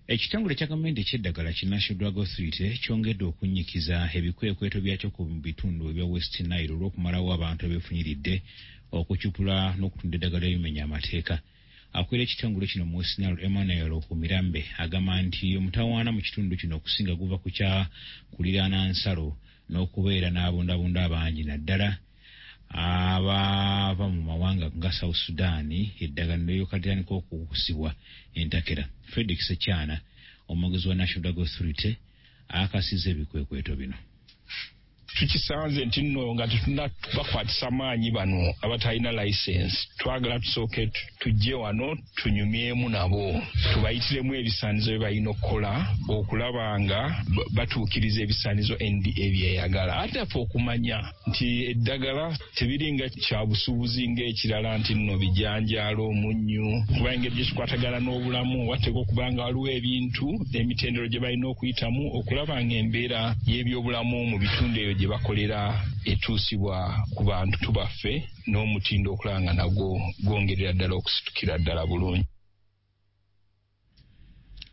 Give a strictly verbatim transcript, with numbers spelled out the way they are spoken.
Ekitongole kya gavumenti eky'eddagala ki National Drug Authority kyongedde okunnyikiza ebikwekweto byakyo ku bitundu ebya West Nile olw'okumalawo abantu abeefunyiridde okucupula n'okutunda eddagala erimenya amateeka. Akwera ekitongole kino mu West Nile Emmanuel Okumirambe agamba nti omutawaana mu kitundu kino okusinga guva ku kya kuliraana nsalo n'okubeera n'abundabunda abangi naddala abava mu mawanga nga South Sudan eddagala lyokatandika okukusibwa entakera. Fredrick Sekyana omwogezi wa National Drug Authority akasiza ebikwekweto bino. Tukisanze nti nno nga tetunabakwatisa maanyi bano abatalina license twagala tusooke tujje wano tunyumyemu nabo tubayitiremu ebisaanizo bye balina okukola okulaba nga batuukiriza ebisaanizo N D A byeyagala. Ate afe okumanya nti eddagala tebiringa kya busuubuzi ng'ekirala nti nno bijanjaalo omunnyu kuba engeri gye kikwatagana n'obulamu wateeka okuba nga waliwo ebintu emitendero gye balina okuyitamu okulaba ng'embeera y'ebyobulamu mu bitundu ebyo gye bakolera etuusibwa ku bantu tubaffe n'omutindo okulanga nagwo gwongerera ddala okusitukira ddala bulungi.